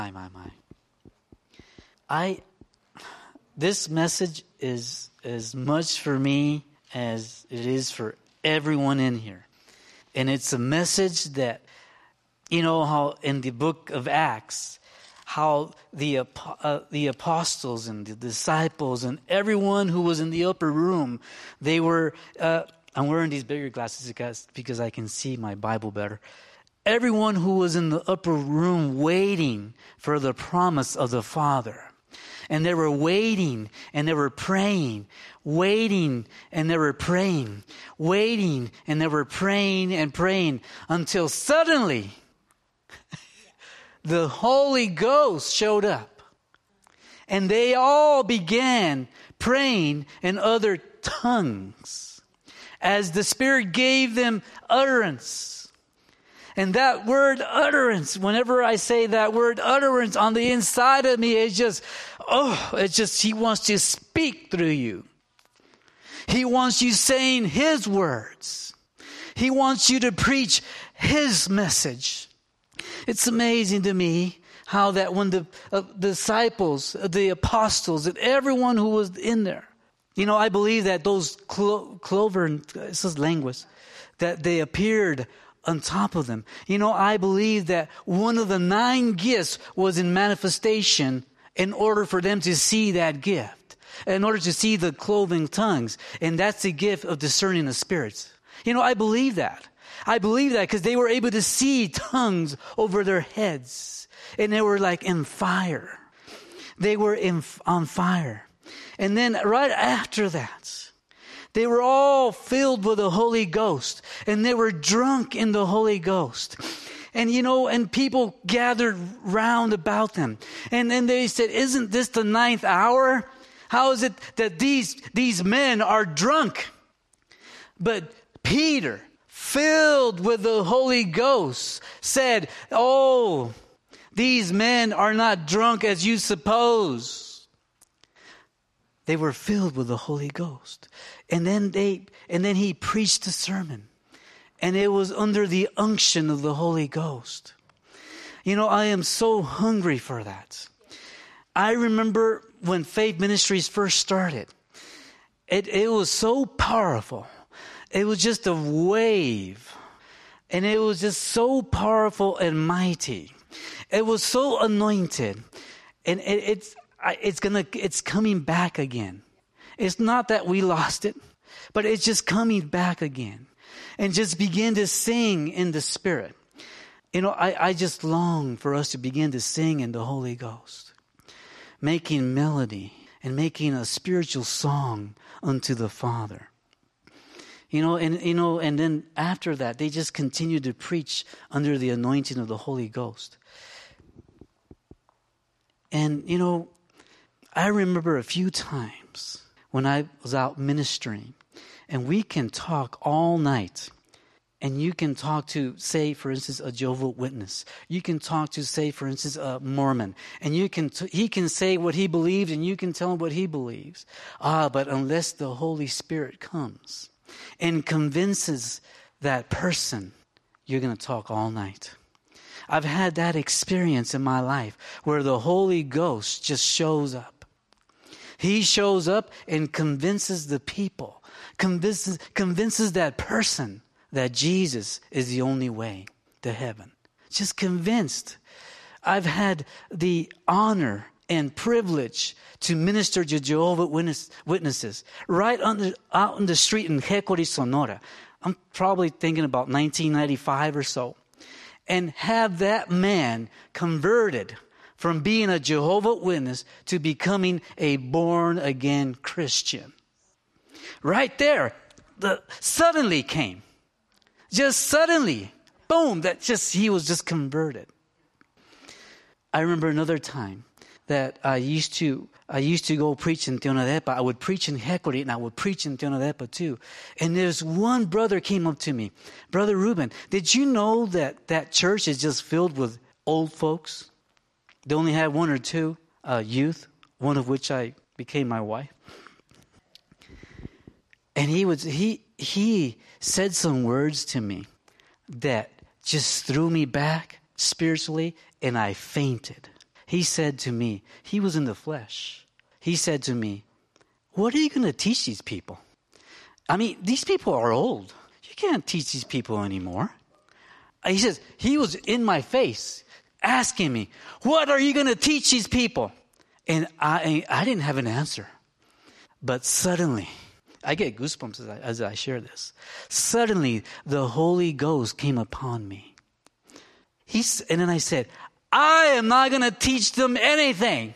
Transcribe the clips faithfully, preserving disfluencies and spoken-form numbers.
My, my, my. I, this message is as much for me as it is for everyone in here. And it's a message that, you know, how in the book of Acts, how the uh, the apostles and the disciples and everyone who was in the upper room, they were, uh, I'm wearing these bigger glasses because, because I can see my Bible better. Everyone who was in the upper room waiting for the promise of the Father. And they were waiting and they were praying, waiting and they were praying, waiting and they were praying and praying until suddenly the Holy Ghost showed up. And they all began praying in other tongues as the Spirit gave them utterance. And that word utterance, whenever I say that word utterance on the inside of me, it's just, oh, it's just, He wants to speak through you. He wants you saying His words. He wants you to preach His message. It's amazing to me how that when the uh, disciples, uh, the apostles, and everyone who was in there, you know, I believe that those clo- clover, and it says language, that they appeared on top of them. You know, I believe that one of the nine gifts was in manifestation in order for them to see that gift, in order to see the cloven tongues. And that's the gift of discerning the spirits. You know, I believe that. I believe that because they were able to see tongues over their heads. And they were like in fire. They were in, on fire. And then right after that, they were all filled with the Holy Ghost. And they were drunk in the Holy Ghost. And, you know, and people gathered round about them. And then they said, isn't this the ninth hour? How is it that these, these men are drunk? But Peter, filled with the Holy Ghost, said, oh, these men are not drunk as you suppose. They were filled with the Holy Ghost. And then they, and then he preached a sermon. And it was under the unction of the Holy Ghost. You know, I am so hungry for that. I remember when Faith Ministries first started. It, it was so powerful. It was just a wave. And it was just so powerful and mighty. It was so anointed. And it, it's it's gonna it's coming back again. It's not that we lost it, but it's just coming back again. And just begin to sing in the Spirit. You know, I, I just long for us to begin to sing in the Holy Ghost. Making melody and making a spiritual song unto the Father. You know, and you know, and then after that, they just continued to preach under the anointing of the Holy Ghost. And, you know, I remember a few times when I was out ministering, and we can talk all night. And you can talk to, say, for instance, a Jehovah's Witness. You can talk to, say, for instance, a Mormon. And you can t- he can say what he believes, and you can tell him what he believes. Ah, but unless the Holy Spirit comes and convinces that person, you're going to talk all night. I've had that experience in my life where the Holy Ghost just shows up. He shows up and convinces the people, convinces, convinces that person that Jesus is the only way to heaven. Just convinced. I've had the honor and privilege to minister to Jehovah's Witness, Witnesses right on the, out in the street in Hickory, Sonora. I'm probably thinking about nineteen ninety-five or so. And have that man converted from being a Jehovah's Witness to becoming a born-again Christian. Right there, the suddenly came. Just suddenly, boom, that just, he was just converted. I remember another time that I used to, I used to go preach in Tionadepa. I would preach in Hickory and I would preach in Tionadepa too. And there's one brother came up to me. Brother Ruben, did you know that that church is just filled with old folks? They only had one or two uh, youth, one of which I became my wife. And he was, he, he said some words to me that just threw me back spiritually, and I fainted. he said to me, he was in the flesh. He said to me, what are you going to teach these people? I mean, these people are old. You can't teach these people anymore. He says, he was in my face asking me, what are you going to teach these people? And I, I didn't have an answer. But suddenly, I get goosebumps as I, as I share this. Suddenly, the Holy Ghost came upon me. He's, and then I said, I am not going to teach them anything.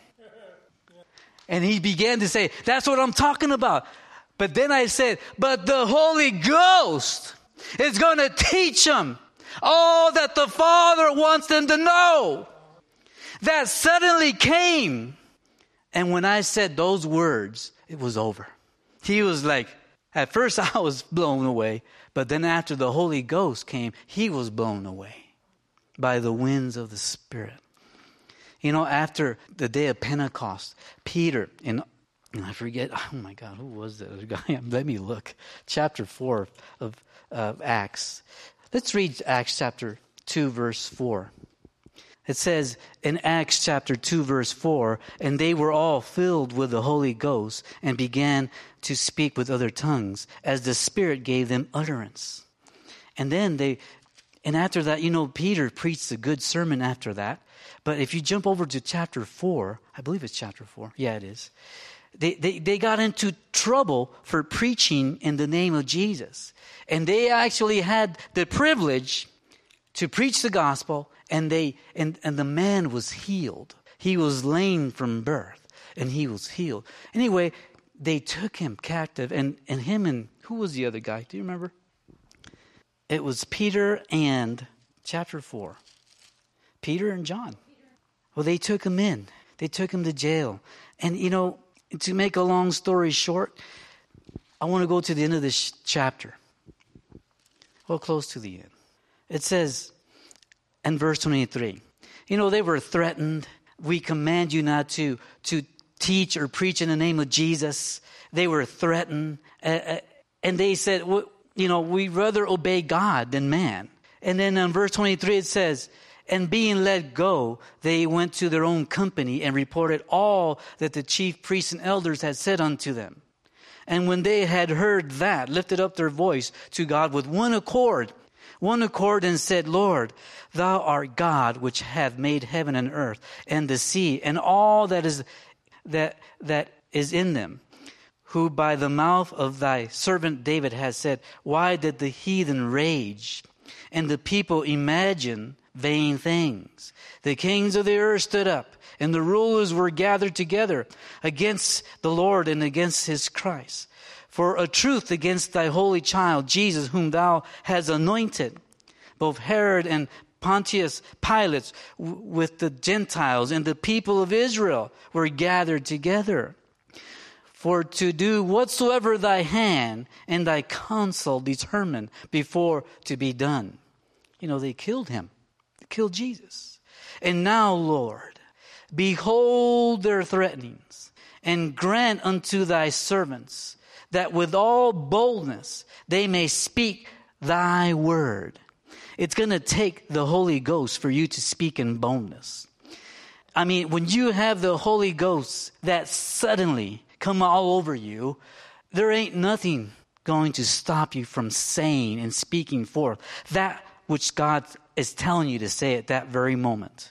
And he began to say, that's what I'm talking about. But then I said, but the Holy Ghost is going to teach them all that the Father wants them to know. That suddenly came. And when I said those words, it was over. He was like, at first I was blown away. But then after the Holy Ghost came, he was blown away by the winds of the Spirit. You know, after the day of Pentecost, Peter, and I forget, oh my God, who was the other guy? Let me look. Chapter four of uh, Acts. Let's read Acts chapter two, verse four. It says in Acts chapter two, verse four, and they were all filled with the Holy Ghost and began to speak with other tongues as the Spirit gave them utterance. And then they, and after that, you know, Peter preached a good sermon after that. But if you jump over to chapter four, I believe it's chapter four. Yeah, it is. They, they, they got into trouble for preaching in the name of Jesus. And they actually had the privilege to preach the gospel, and they and, and the man was healed. He was lame from birth, and he was healed. Anyway, they took him captive, and, and him and, who was the other guy? Do you remember? It was Peter and, chapter four, Peter and John. Well, they took him in. They took him to jail. And, you know, to make a long story short, I want to go to the end of this chapter. Well, close to the end. It says in verse twenty-three, you know, they were threatened. We command you not to, to teach or preach in the name of Jesus. They were threatened. Uh, and they said, well, you know, we'd rather obey God than man. And then in verse twenty-three it says, and being let go, they went to their own company and reported all that the chief priests and elders had said unto them. And when they had heard that, lifted up their voice to God with one accord, one accord and said, Lord, thou art God, which hath made heaven and earth and the sea and all that is that that is in them, who by the mouth of thy servant David has said, why did the heathen rage and the people imagine vain things? The kings of the earth stood up, and the rulers were gathered together against the Lord and against his Christ. For a truth against thy holy child, Jesus, whom thou hast anointed, both Herod and Pontius Pilate w- with the Gentiles and the people of Israel were gathered together. For to do whatsoever thy hand and thy counsel determined before to be done. You know, they killed him. They killed Jesus. And now, Lord, behold their threatenings, and grant unto thy servants that with all boldness they may speak thy word. It's going to take the Holy Ghost for you to speak in boldness. I mean, when you have the Holy Ghost that suddenly come all over you, there ain't nothing going to stop you from saying and speaking forth that which God is telling you to say at that very moment.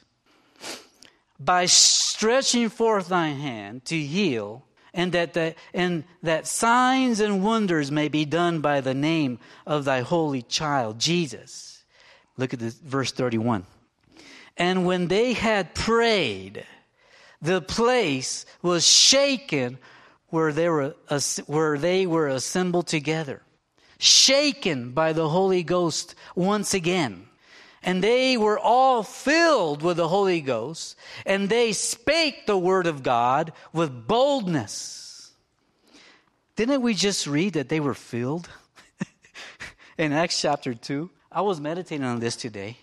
By stretching forth thy hand to heal, and that the, and that signs and wonders may be done by the name of thy holy child, Jesus. Look at this, verse thirty-one. And when they had prayed, the place was shaken where they were where they were assembled together, shaken by the Holy Ghost once again. And they were all filled with the Holy Ghost, and they spake the word of God with boldness. Didn't we just read that they were filled? In Acts chapter two. I was meditating on this today.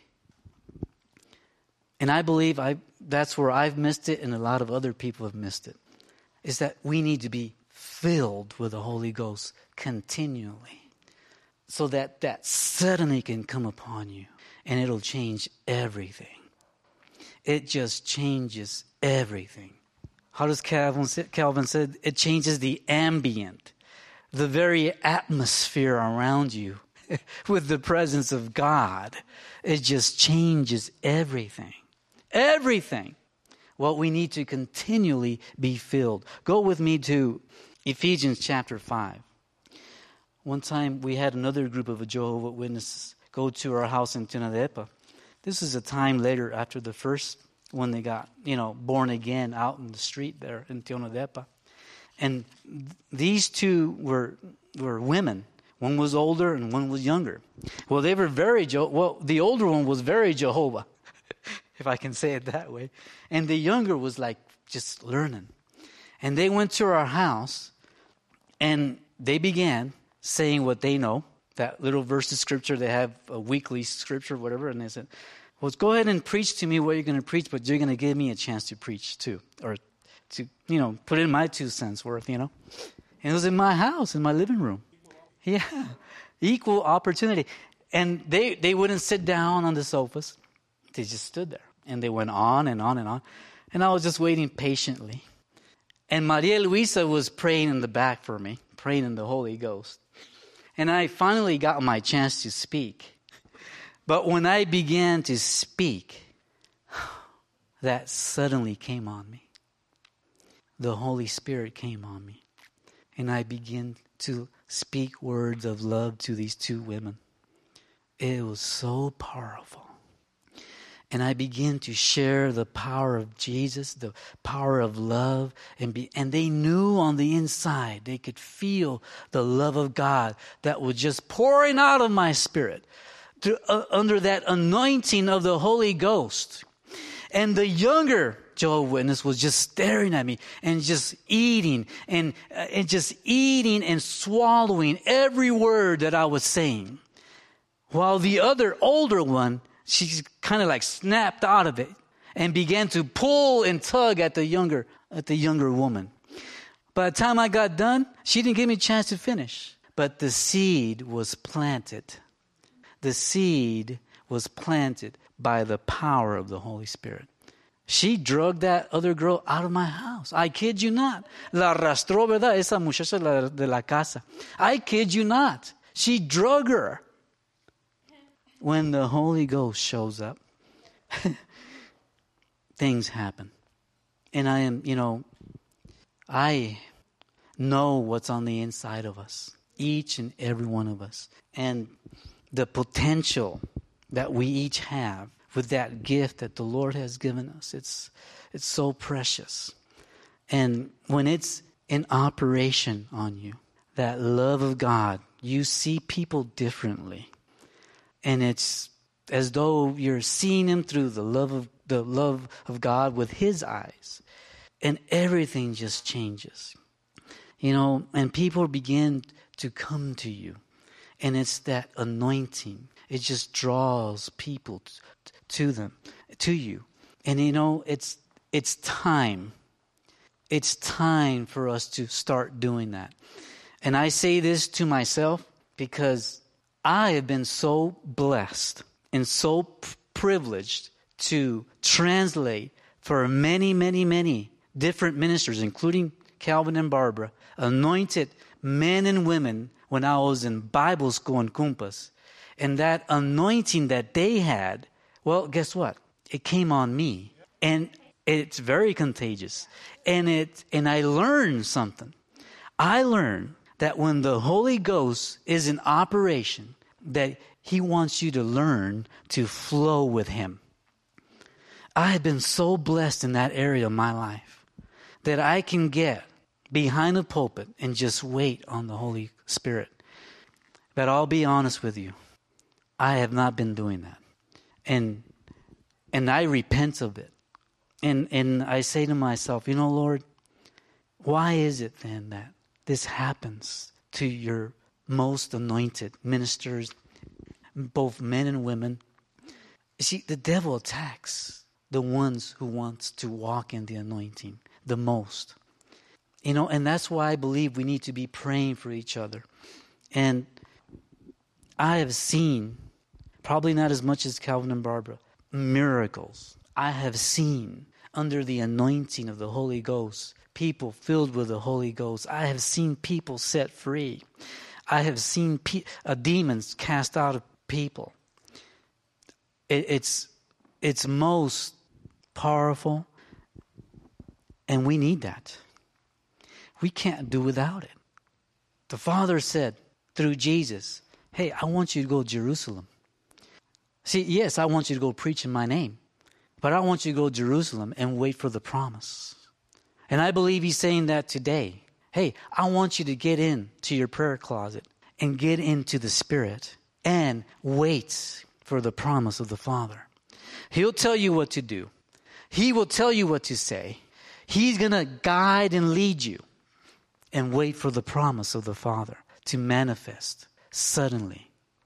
And I believe I that's where I've missed it, and a lot of other people have missed it. Is that we need to be filled with the Holy Ghost continually, so that that suddenly can come upon you, and it'll change everything. It just changes everything. How does Calvin say? Calvin said it changes the ambient, the very atmosphere around you with the presence of God. It just changes everything. Everything. Well, we need to continually be filled. Go with me to Ephesians chapter five. One time we had another group of Jehovah's Witnesses go to our house in Tunadepa. This is a time later after the first when they got, you know, born again out in the street there in Tunadepa. And th- these two were were women. One was older and one was younger. Well, they were very, Je- well, the older one was very Jehovah, if I can say it that way. And the younger was like just learning. And they went to our house and they began saying what they know, that little verse of scripture. They have a weekly scripture, whatever. And they said, well, go ahead and preach to me what you're going to preach, but you're going to give me a chance to preach too. Or to, you know, put in my two cents worth, you know. And it was in my house, in my living room. Yeah, equal opportunity. And they, they wouldn't sit down on the sofas. They just stood there. And they went on and on and on. And I was just waiting patiently. And Maria Luisa was praying in the back for me, praying in the Holy Ghost. And I finally got my chance to speak. But when I began to speak, that suddenly came on me. The Holy Spirit came on me. And I began to speak words of love to these two women. It was so powerful. And I began to share the power of Jesus, the power of love. And be, and they knew on the inside, they could feel the love of God that was just pouring out of my spirit through, uh, under that anointing of the Holy Ghost. And the younger Jehovah's Witness was just staring at me and just eating and, uh, and just eating and swallowing every word that I was saying. While the other older one, she kind of like snapped out of it and began to pull and tug at the younger at the younger woman. By the time I got done, she didn't give me a chance to finish. But the seed was planted. The seed was planted by the power of the Holy Spirit. She drugged that other girl out of my house. I kid you not. La arrastró, ¿verdad? Esa muchacha de la casa. I kid you not. She drug her. When the Holy Ghost shows up, things happen. And I am, you know, I know what's on the inside of us, each and every one of us. And the potential that we each have with that gift that the Lord has given us, it's it's so precious. And when it's in operation on you, that love of God, you see people differently. And it's as though you're seeing him through the love of the love of God with his eyes. And everything just changes. You know, and people begin to come to you. And it's that anointing. It just draws people t- to them, to you. And you know, it's it's time. It's time for us to start doing that. And I say this to myself because I have been so blessed and so p- privileged to translate for many, many, many different ministers, including Calvin and Barbara, anointed men and women when I was in Bible school in Cumpas. And that anointing that they had, well, guess what? It came on me. And it's very contagious. And it and I learned something. I learned that when the Holy Ghost is in operation, that he wants you to learn to flow with him. I have been so blessed in that area of my life that I can get behind a pulpit and just wait on the Holy Spirit. But I'll be honest with you, I have not been doing that. And and I repent of it. And and I say to myself, you know, Lord, why is it then that this happens to your most anointed ministers, both men and women? You see, the devil attacks the ones who wants to walk in the anointing the most. You know, and that's why I believe we need to be praying for each other. And I have seen, probably not as much as Calvin and Barbara, miracles. I have seen under the anointing of the Holy Ghost, people filled with the Holy Ghost. I have seen people set free. I have seen pe- uh, demons cast out of people. It, it's, it's most powerful, and we need that. We can't do without it. The Father said through Jesus, hey, I want you to go to Jerusalem. See, yes, I want you to go preach in my name, but I want you to go to Jerusalem and wait for the promise. And I believe he's saying that today. Hey, I want you to get into your prayer closet and get into the Spirit and wait for the promise of the Father. He'll tell you what to do. He will tell you what to say. He's going to guide and lead you. And wait for the promise of the Father to manifest suddenly.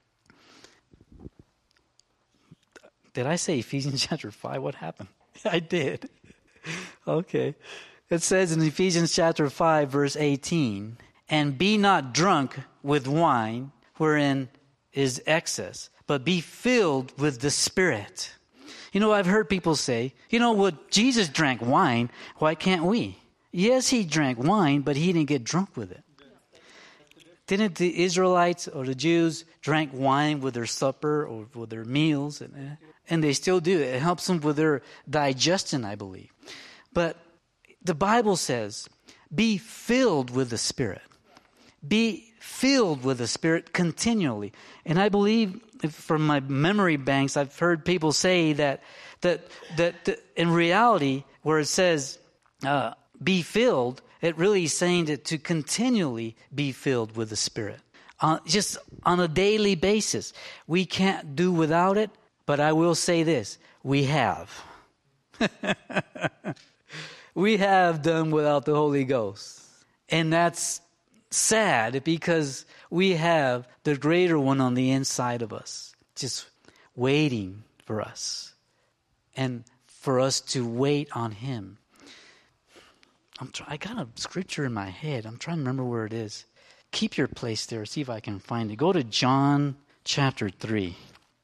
Did I say Ephesians chapter five? What happened? I did. Okay. It says in Ephesians chapter five, verse eighteen, and be not drunk with wine, wherein is excess, but be filled with the Spirit. You know, I've heard people say, you know what, Jesus drank wine, why can't we? Yes, he drank wine, but he didn't get drunk with it. Didn't the Israelites or the Jews drank wine with their supper or with their meals? And, and they still do. It helps them with their digestion, I believe. But the Bible says, be filled with the Spirit. Be filled with the Spirit continually. And I believe from my memory banks, I've heard people say that that that, that in reality, where it says, uh, be filled, it really is saying that to continually be filled with the Spirit. Uh, just on a daily basis. We can't do without it, but I will say this, we have. We have done without the Holy Ghost. And that's sad because we have the greater one on the inside of us, just waiting for us and for us to wait on him. I'm try- I got a scripture in my head. I'm trying to remember where it is. Keep your place there. See if I can find it. Go to John chapter three.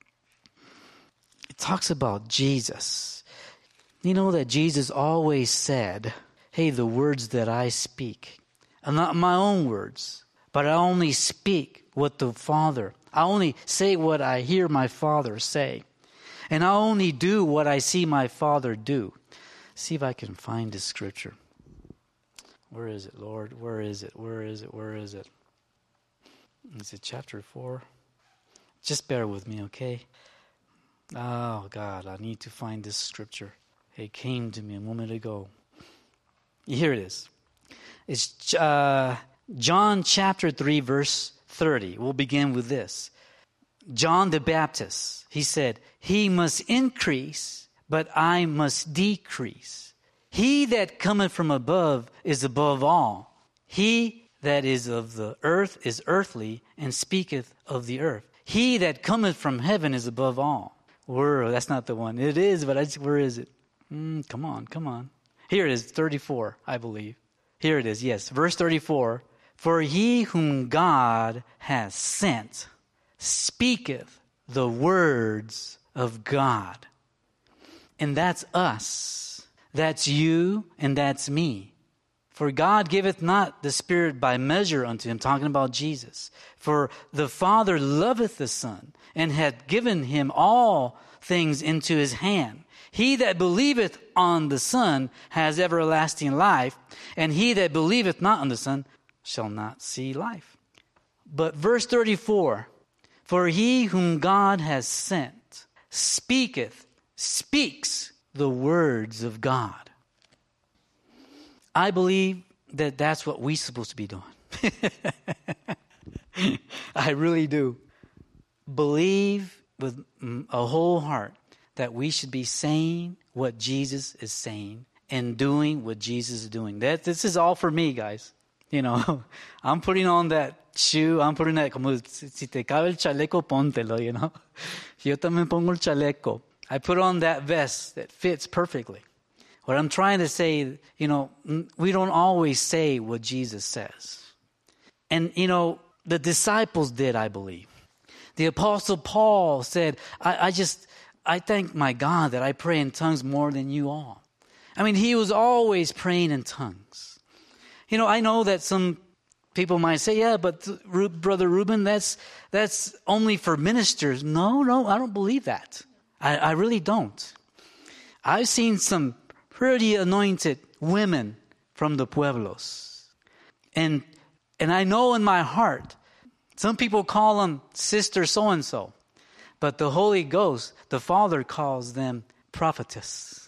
It talks about Jesus. You know that Jesus always said, hey, the words that I speak are not my own words, but I only speak what the Father, I only say what I hear my Father say. And I only do what I see my Father do. See if I can find this scripture. Where is it, Lord? Where is it? Where is it? Where is it? Is it chapter four? Just bear with me, okay? Oh, God, I need to find this scripture. It came to me a moment ago. Here it is. It's uh, John chapter three, verse thirty. We'll begin with this. John the Baptist, he said, he must increase, but I must decrease. He that cometh from above is above all. He that is of the earth is earthly, and speaketh of the earth. He that cometh from heaven is above all. Where? That's not the one. It is, but I just, where is it? Mm, come on, come on. Here it is, thirty-four, I believe. Here it is, yes. Verse thirty-four. For he whom God has sent speaketh the words of God. And that's us. That's you and that's me. For God giveth not the Spirit by measure unto him, talking about Jesus. For the Father loveth the Son, and hath given him all things into his hand. He that believeth on the Son has everlasting life, and he that believeth not on the Son shall not see life. But verse thirty-four, for he whom God has sent speaketh, speaks the words of God. I believe that that's what we're supposed to be doing. I really do. Believe with a whole heart that we should be saying what Jesus is saying and doing what Jesus is doing. That this is all for me, guys. You know, I'm putting on that shoe. I'm putting that, como si te cabe el chaleco, póntelo, you know. Yo también pongo el chaleco. I put on that vest that fits perfectly. What I'm trying to say, you know, we don't always say what Jesus says. And, you know, the disciples did, I believe. The Apostle Paul said, I, I just, I thank my God that I pray in tongues more than you all. I mean, he was always praying in tongues. You know, I know that some people might say, yeah, but Brother Reuben, that's that's only for ministers. No, no, I don't believe that. I, I really don't. I've seen some pretty anointed women from the pueblos. And and I know in my heart, some people call them sister so-and-so. But the Holy Ghost, the Father, calls them prophetess.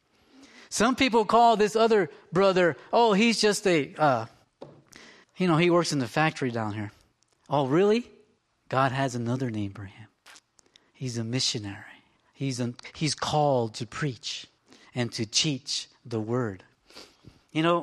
Some people call this other brother, oh, he's just a, uh, you know, he works in the factory down here. Oh, really? God has another name for him. He's a missionary. He's a, he's called to preach and to teach the word. You know,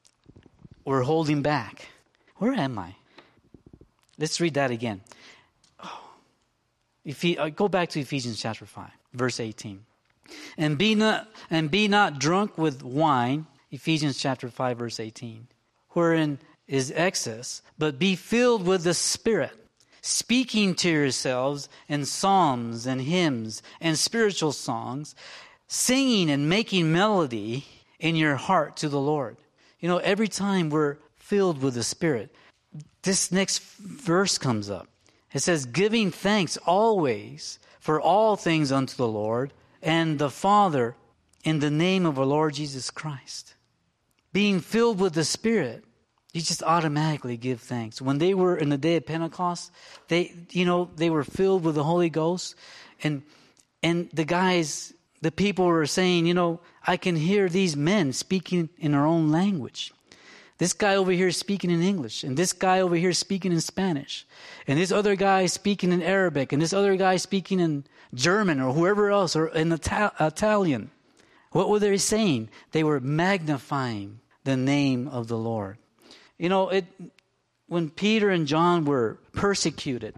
we're holding back. Where am I? Let's read that again. Oh. Ephes- uh, go back to Ephesians chapter five, verse eighteen. And be not and be not drunk with wine, Ephesians chapter five, verse eighteen, wherein is excess, but be filled with the Spirit, speaking to yourselves in psalms and hymns and spiritual songs, singing and making melody in your heart to the Lord. You know, every time we're filled with the Spirit, this next verse comes up. It says, giving thanks always for all things unto the Lord and the Father in the name of our Lord Jesus Christ. Being filled with the Spirit, you just automatically give thanks. When they were in the day of Pentecost, they, you know, they were filled with the Holy Ghost. And, and the guys, the people were saying, you know, I can hear these men speaking in our own language. This guy over here is speaking in English, and this guy over here is speaking in Spanish, and this other guy is speaking in Arabic, and this other guy is speaking in German or whoever else, or in Ita- Italian. What were they saying? They were magnifying the name of the Lord. You know, it when Peter and John were persecuted,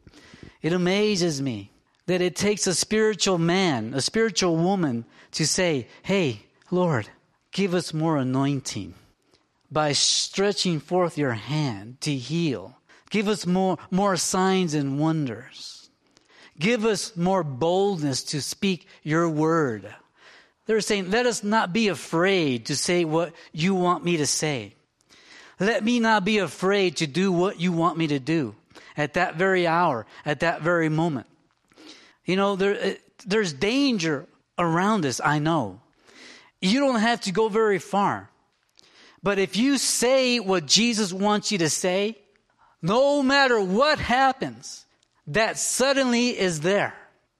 it amazes me that it takes a spiritual man, a spiritual woman to say, hey, Lord, give us more anointing. By stretching forth your hand to heal. Give us more, more signs and wonders. Give us more boldness to speak your word. They're saying, let us not be afraid to say what you want me to say. Let me not be afraid to do what you want me to do at that very hour, at that very moment. You know, there, there's danger around us, I know. You don't have to go very far. But if you say what Jesus wants you to say, no matter what happens, that suddenly is there.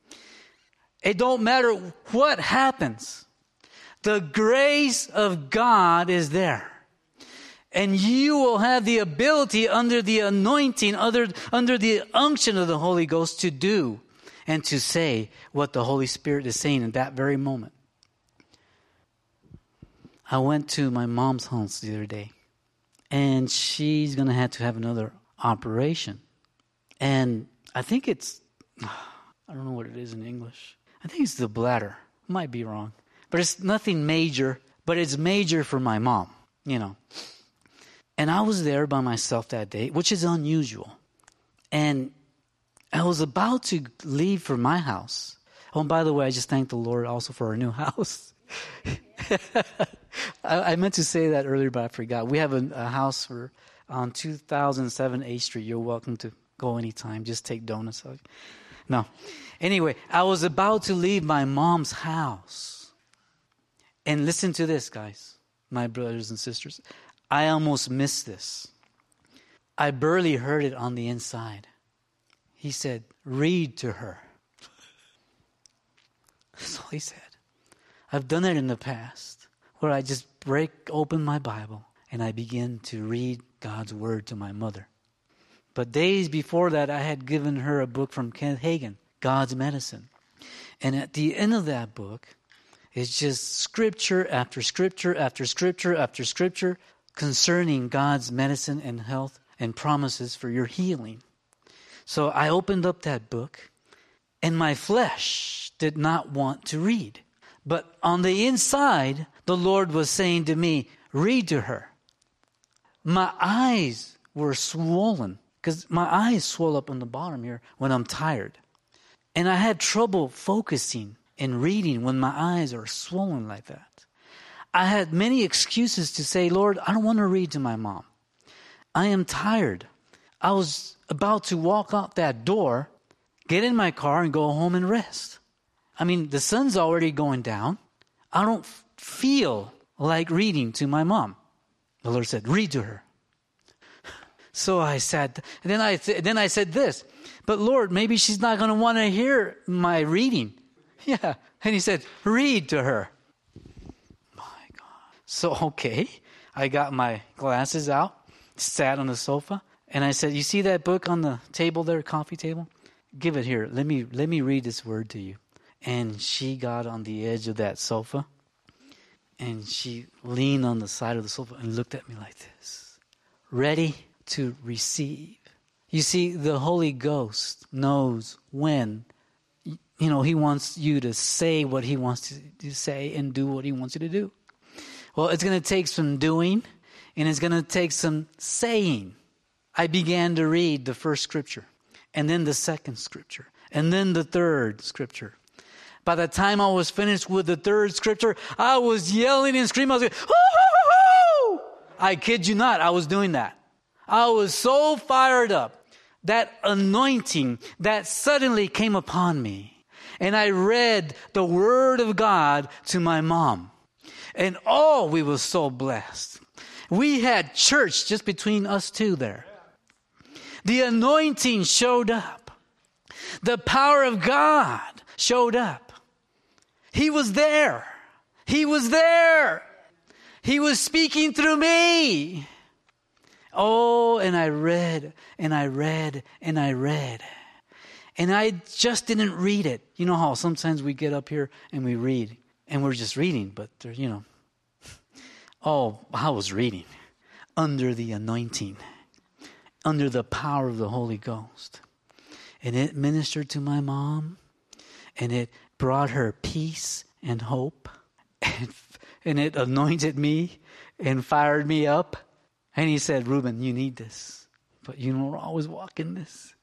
It don't matter what happens. The grace of God is there. And you will have the ability under the anointing, under, under the unction of the Holy Ghost to do and to say what the Holy Spirit is saying in that very moment. I went to my mom's house the other day, and she's going to have to have another operation. And I think it's, I don't know what it is in English. I think it's the bladder. Might be wrong. But it's nothing major, but it's major for my mom, you know. And I was there by myself that day, which is unusual. And I was about to leave for my house. Oh, and by the way, I just thank the Lord also for our new house. I, I meant to say that earlier, but I forgot. We have a, a house for, on two thousand seven eighth Street. You're welcome to go anytime. Just take donuts. No. Anyway, I was about to leave my mom's house. And listen to this, guys, my brothers and sisters. I almost missed this. I barely heard it on the inside. He said, read to her. That's all he said. I've done it in the past where I just break open my Bible and I begin to read God's word to my mother. But days before that, I had given her a book from Kenneth Hagin, God's Medicine. And at the end of that book, it's just scripture after scripture after scripture after scripture concerning God's medicine and health and promises for your healing. So I opened up that book, and my flesh did not want to read. But on the inside, the Lord was saying to me, read to her. My eyes were swollen because my eyes swell up on the bottom here when I'm tired. And I had trouble focusing and reading when my eyes are swollen like that. I had many excuses to say, Lord, I don't want to read to my mom. I am tired. I was about to walk out that door, get in my car, and go home and rest. I mean, the sun's already going down. I don't f- feel like reading to my mom. The Lord said, read to her. So I said, and then I th- then I said this, but Lord, maybe she's not going to want to hear my reading. Yeah. And he said, read to her. My God. So, okay. I got my glasses out, sat on the sofa, and I said, you see that book on the table there, coffee table? Give it here. Let me, let me read this word to you. And she got on the edge of that sofa, and she leaned on the side of the sofa and looked at me like this, ready to receive. You see, the Holy Ghost knows when, you know, he wants you to say what he wants to, to say and do what he wants you to do. Well, it's going to take some doing, and it's going to take some saying. I began to read the first scripture, and then the second scripture, and then the third scripture. By the time I was finished with the third scripture, I was yelling and screaming. I was like, hoo, hoo, hoo. I kid you not, I was doing that. I was so fired up. That anointing that suddenly came upon me. And I read the word of God to my mom. And oh, we were so blessed. We had church just between us two there. The anointing showed up. The power of God showed up. He was there. He was there. He was speaking through me. Oh, and I read, and I read, and I read. And I just didn't read it. You know how sometimes we get up here and we read, and we're just reading, but, you know. Oh, I was reading under the anointing, under the power of the Holy Ghost. And it ministered to my mom, and it brought her peace and hope, and, and it anointed me and fired me up. And he said, Reuben, you need this, but you don't always walk in this.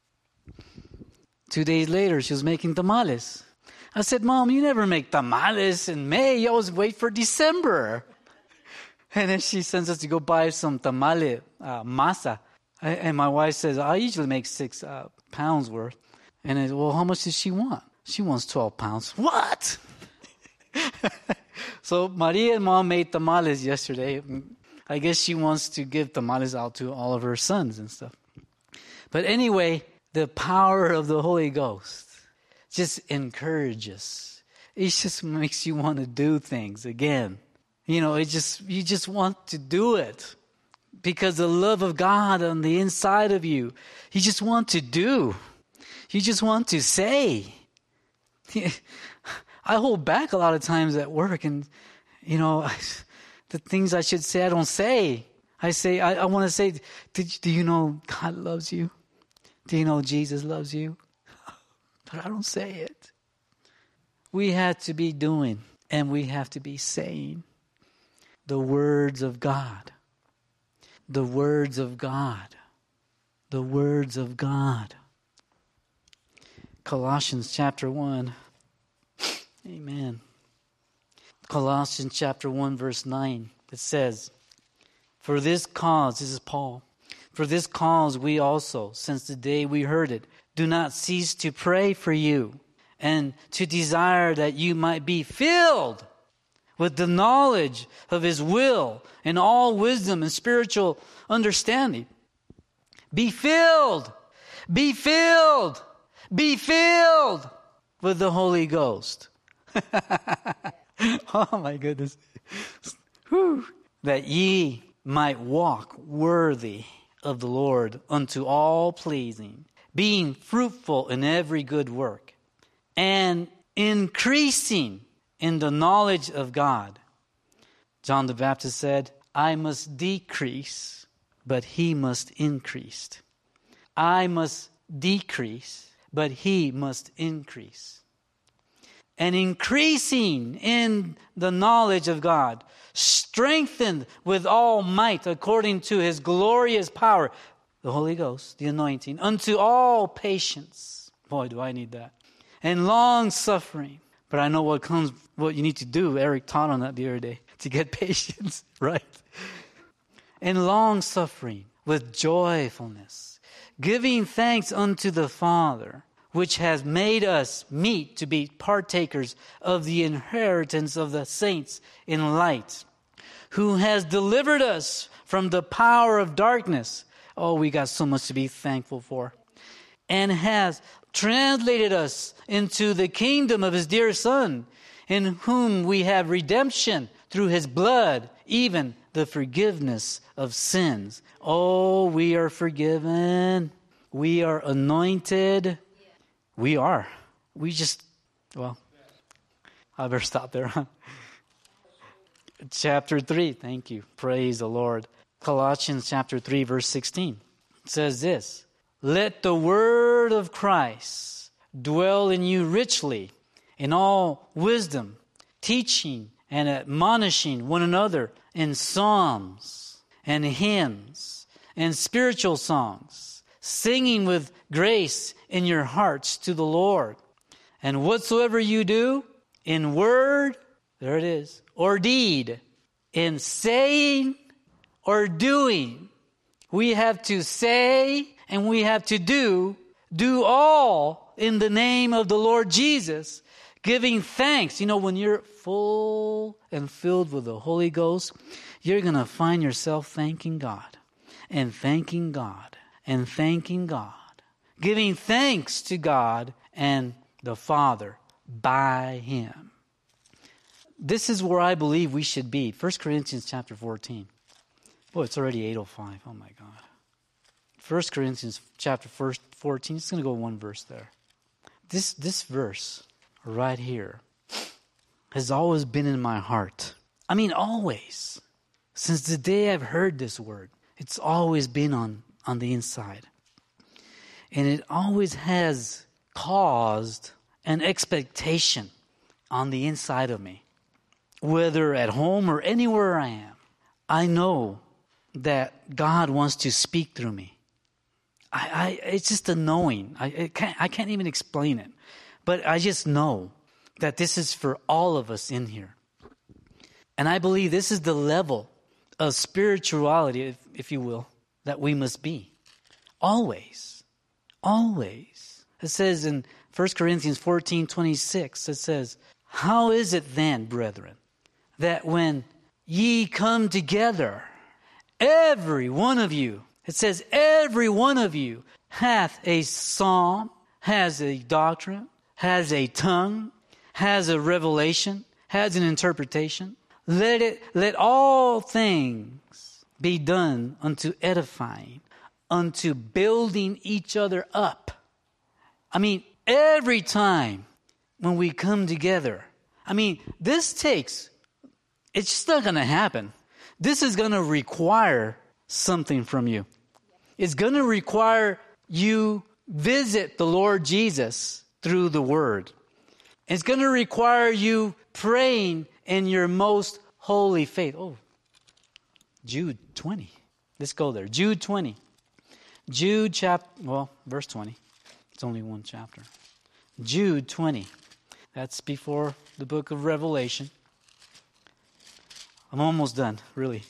Two days later, she was making tamales. I said, Mom, you never make tamales in May. You always wait for December. And then she sends us to go buy some tamale uh, masa. I, and my wife says, I usually make six uh, pounds worth. And I said, well, how much does she want? She wants twelve pounds. What? So Maria and Mom made tamales yesterday. I guess she wants to give tamales out to all of her sons and stuff. But anyway, the power of the Holy Ghost just encourages. It just makes you want to do things again. You know, it just you just want to do it because the love of God on the inside of you. You just want to do. You just want to say. I hold back a lot of times at work, and you know, I, the things I should say, I don't say. I say, I, I want to say, Did, do you know God loves you? Do you know Jesus loves you? But I don't say it. We have to be doing, and we have to be saying the words of God. The words of God. The words of God. Colossians chapter one. Amen. Colossians chapter one, verse nine. It says, For this cause, this is Paul, for this cause we also, since the day we heard it, do not cease to pray for you and to desire that you might be filled with the knowledge of His will and all wisdom and spiritual understanding. Be filled, be filled, be filled with the Holy Ghost. Oh my goodness. Whew. That ye might walk worthy of the Lord unto all pleasing, being fruitful in every good work, and increasing in the knowledge of God. John the Baptist said, I must decrease, but He must increase. I must decrease, but He must increase. And increasing in the knowledge of God, strengthened with all might according to His glorious power, the Holy Ghost, the anointing, unto all patience. Boy, do I need that. And long suffering. But I know what comes, what you need to do. Eric taught on that the other day. to get patience, right? And long suffering with joyfulness, giving thanks unto the Father, which has made us meet to be partakers of the inheritance of the saints in light, who has delivered us from the power of darkness. Oh, we got so much to be thankful for. And has translated us into the kingdom of his dear Son, in whom we have redemption through his blood, even the forgiveness of sins. Oh, we are forgiven. We are anointed. We are. We just, well, I better stop there. Chapter three, thank you. Praise the Lord. Colossians chapter three, verse sixteen. It says this, let the word of Christ dwell in you richly, in all wisdom, teaching and admonishing one another in psalms and hymns and spiritual songs, singing with grace in your hearts to the Lord. And whatsoever you do, in word, there it is, or deed, in saying or doing, we have to say and we have to do, do all in the name of the Lord Jesus, giving thanks. You know, when you're full and filled with the Holy Ghost, you're going to find yourself thanking God and thanking God and thanking God, giving thanks to God and the Father by him. This is where I believe we should be. First Corinthians chapter fourteen. Boy, it's already eight oh five. Oh my God. First Corinthians chapter fourteen. It's going to go one verse there. This, this verse right here has always been in my heart. I mean, always. Since the day I've heard this word, it's always been on, on the inside. And it always has caused an expectation on the inside of me. Whether at home or anywhere I am, I know that God wants to speak through me. I, I it's just a knowing. I, I can't I can't even explain it. But I just know that this is for all of us in here. And I believe this is the level of spirituality, if, if you will, that we must be. Always. Always. It says in First Corinthians fourteen twenty-six, it says, how is it then, brethren, that when ye come together, every one of you, it says every one of you hath a psalm, has a doctrine, has a tongue, has a revelation, has an interpretation. Let it, let all things be done unto edifying, unto building each other up. I mean, every time when we come together, I mean, this takes, it's just not going to happen. This is going to require something from you. It's going to require you visit the Lord Jesus through the Word. It's going to require you praying in your most holy faith. Oh, Jude twenty. Let's go there. Jude twenty. Jude chapter, well, verse twenty. It's only one chapter. Jude twenty. That's before the book of Revelation. I'm almost done, really.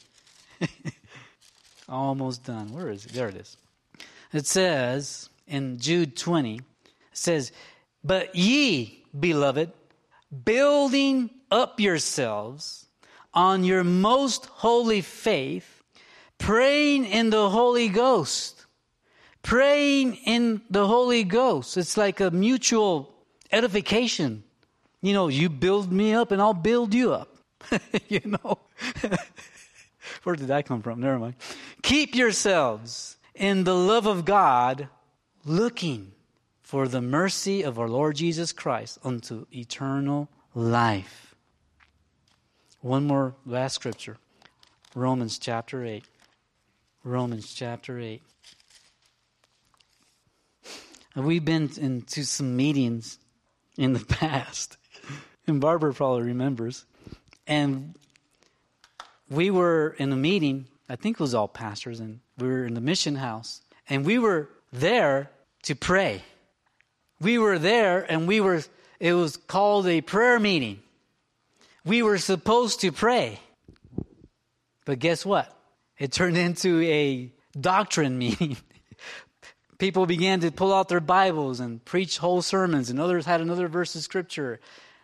Almost done. Where is it? There it is. It says in Jude twenty, it says, but ye, beloved, building up yourselves on your most holy faith, praying in the Holy Ghost. Praying in the Holy Ghost. It's like a mutual edification. You know, you build me up and I'll build you up. You know. Where did that come from? Never mind. Keep yourselves in the love of God, looking for the mercy of our Lord Jesus Christ unto eternal life. One more last scripture. Romans chapter eight. Romans chapter eight. We've been into some meetings in the past, and Barbara probably remembers. And we were in a meeting, I think it was all pastors, and we were in the mission house. And we were there to pray. We were there, and we were, it was called a prayer meeting. We were supposed to pray. But guess what? It turned into a doctrine meeting. People began to pull out their Bibles and preach whole sermons, and others had another verse of Scripture.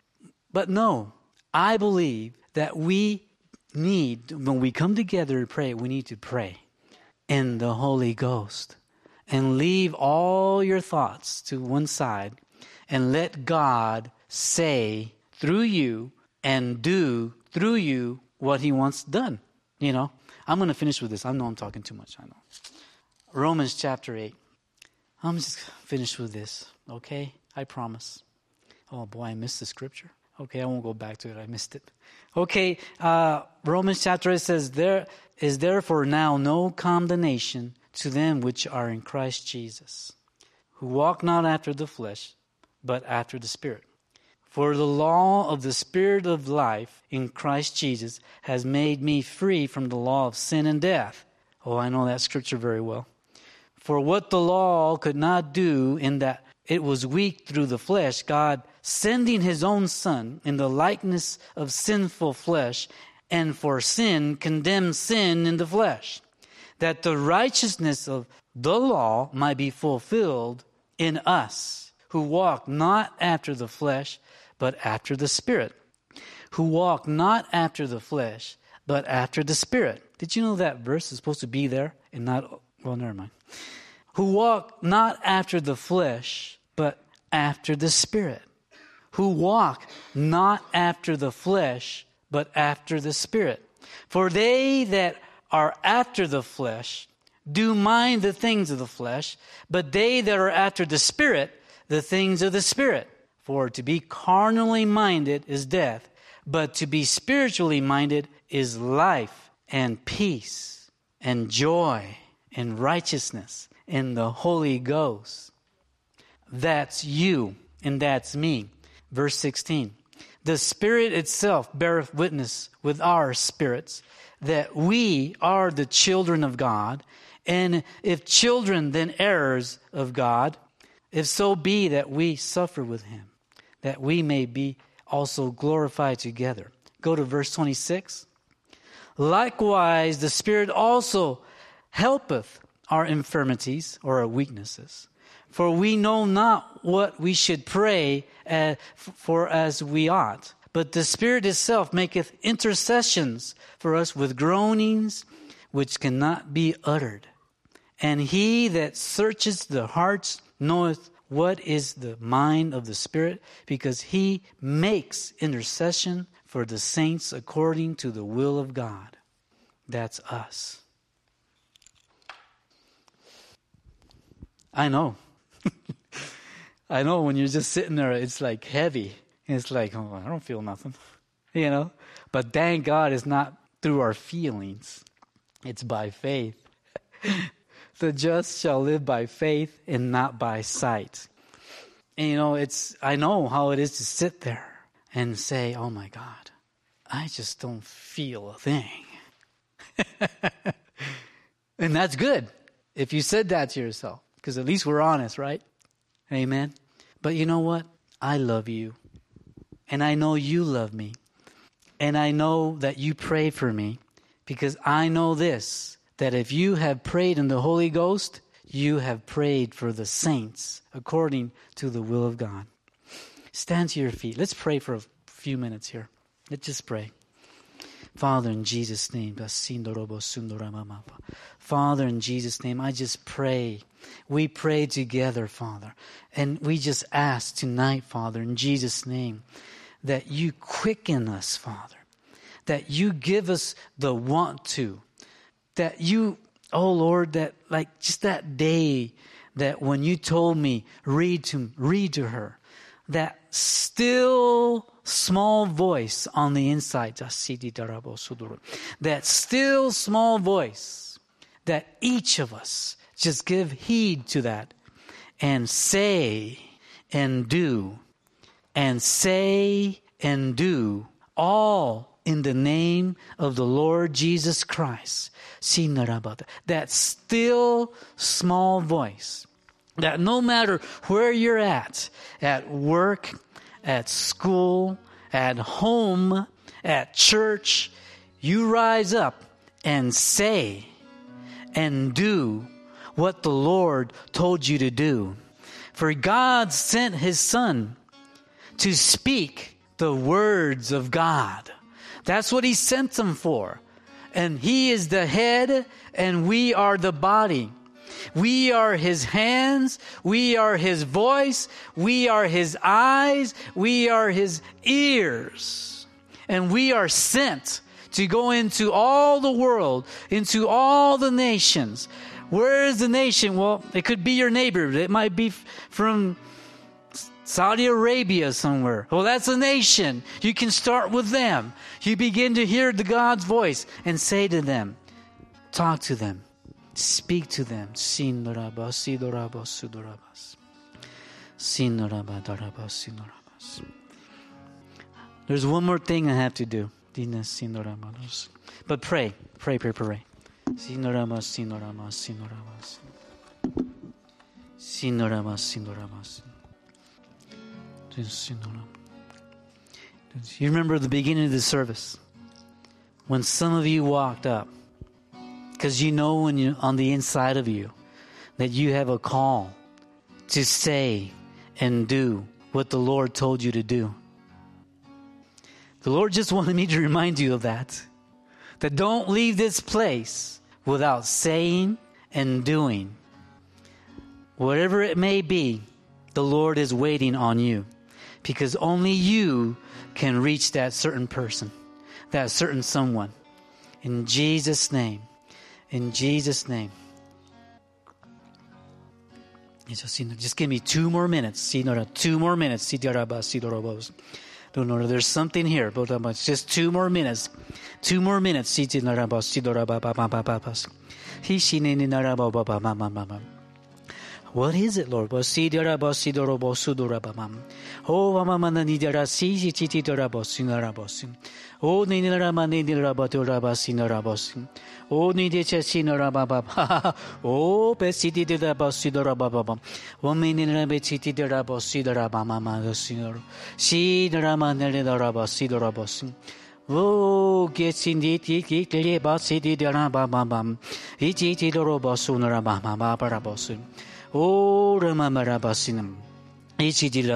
But no, I believe that we need, when we come together and pray, we need to pray in the Holy Ghost. And leave all your thoughts to one side and let God say through you and do through you what he wants done. You know, I'm going to finish with this. I know I'm talking too much. I know. Romans chapter eight. I'm just finished with this, okay? I promise. Oh boy, I missed the scripture. Okay, I won't go back to it. I missed it. Okay, uh, Romans chapter eight says, there is therefore now no condemnation to them which are in Christ Jesus, who walk not after the flesh, but after the Spirit. For the law of the Spirit of life in Christ Jesus has made me free from the law of sin and death. Oh, I know that scripture very well. For what the law could not do in that it was weak through the flesh, God sending his own Son in the likeness of sinful flesh, and for sin condemned sin in the flesh, that the righteousness of the law might be fulfilled in us, who walk not after the flesh, but after the Spirit. Who walk not after the flesh, but after the Spirit. Did you know that verse is supposed to be there and not, well, never mind. Who walk not after the flesh, but after the Spirit. Who walk not after the flesh, but after the Spirit. For they that are after the flesh do mind the things of the flesh, but they that are after the Spirit, the things of the Spirit. For to be carnally minded is death, but to be spiritually minded is life and peace and joy and righteousness in the Holy Ghost. That's you and that's me. Verse sixteen. The Spirit itself beareth witness with our spirits that we are the children of God, and if children, then heirs of God, if so be that we suffer with him, that we may be also glorified together. Go to verse twenty-six. Likewise, the Spirit also helpeth our infirmities or our weaknesses. For we know not what we should pray as, for as we ought. But the Spirit itself maketh intercessions for us with groanings which cannot be uttered. And he that searches the hearts knoweth what is the mind of the Spirit, because he makes intercession for the saints according to the will of God. That's us. I know. I know when you're just sitting there, it's like heavy. It's like, oh, I don't feel nothing, you know. But thank God it's not through our feelings. It's by faith. The just shall live by faith and not by sight. And, you know, it's, I know how it is to sit there and say, oh my God, I just don't feel a thing. And that's good if you said that to yourself, because at least we're honest, right? Amen. But you know what? I love you. And I know you love me. And I know that you pray for me, because I know this, that if you have prayed in the Holy Ghost, you have prayed for the saints according to the will of God. Stand to your feet. Let's pray for a few minutes here. Let's just pray. Father, in Jesus' name, Father, in Jesus' name, I just pray. We pray together, Father. And we just ask tonight, Father, in Jesus' name, that you quicken us, Father. That you give us the want to. That you, oh Lord, that like just that day that when you told me, read to, read to her, that still small voice on the inside, that still small voice, that each of us just give heed to that and say and do and say and do all in the name of the Lord Jesus Christ. That still small voice, that no matter where you're at, at work, at school, at home, at church, you rise up and say and do what the Lord told you to do. For God sent his Son to speak the words of God. That's what he sent him for. And he is the head and we are the body. We are his hands. We are his voice. We are his eyes. We are his ears. And we are sent to go into all the world, into all the nations. Where is the nation? Well, it could be your neighbor. It might be from Saudi Arabia somewhere. Well, that's a nation. You can start with them. You begin to hear the God's voice and say to them, talk to them, speak to them. There's one more thing I have to do. But pray, pray, pray, pray. Sinorama, sinorama, sinorama. Sinorama, sinorama. You remember the beginning of the service when some of you walked up, because you know when you on the inside of you that you have a call to say and do what the Lord told you to do. The Lord just wanted me to remind you of that. That don't leave this place without saying and doing. Whatever it may be, the Lord is waiting on you. Because only you can reach that certain person, that certain someone. In Jesus' name. In Jesus' name. Just give me two more minutes. Two more minutes. No, no, there's something here. It's just two more minutes. Two more minutes. What is it, Lord? Oh, mama na ni dara si si ti dara bosi na rabosi. Oh, ni ni ra ma ni ni ra ba to ra ba si na rabosi. Oh, ni de che si na ra ba ba. Oh, pe si ti de ra ba si da ra ba ba ba. Oh, me ni ra be si ti de ra ba si da ra ba ma ma si na. Si da ra ma ne da ra ba si da ra ba si. Oh, get sin di ti ki le ba si di da ra ba ba ba. I ti ti do ro ba su na ra ba ma ba ba ra ba su. Oh, ra ma ma ra ba si nam. You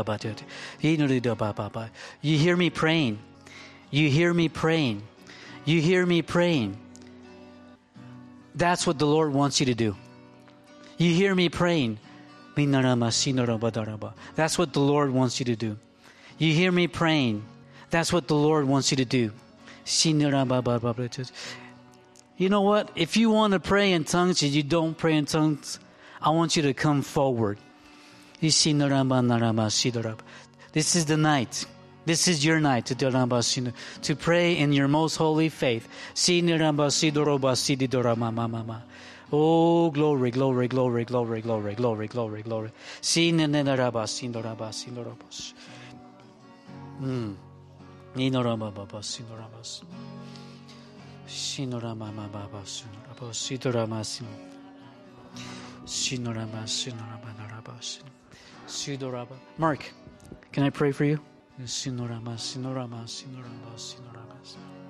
hear me praying. You hear me praying. You hear me praying. That's what the Lord wants you to do. You hear me praying. That's what the Lord wants you to do. You hear me praying. That's what the Lord wants you to do. You know what? If you want to pray in tongues and you don't pray in tongues, I want you to come forward. This is the night. This is your night to, to pray in your most holy faith. Oh, glory, glory, glory, glory, glory, glory, glory, glory. Mm. Mark, can I pray for you?